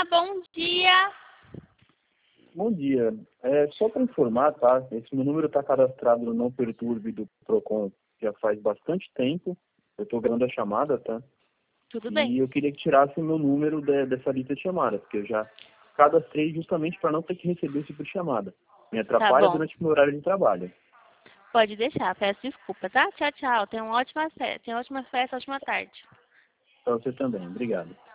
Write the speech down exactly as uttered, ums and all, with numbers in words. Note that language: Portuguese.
bom dia. Bom dia. É, só para informar, tá? Esse meu número está cadastrado no Não Perturbe do Procon já faz bastante tempo. Eu estou gravando a chamada, tá? Tudo bem. E eu queria que tirasse o meu número de, dessa lista de chamadas, porque eu já cadastrei justamente para não ter que receber esse tipo de chamada. Me Tá atrapalha bom. durante o meu horário de trabalho. Pode deixar. Peço desculpa, tá? Tchau, tchau. Tenha uma ótima festa. Tenha uma ótima festa, ótima tarde. Para você também. Obrigado.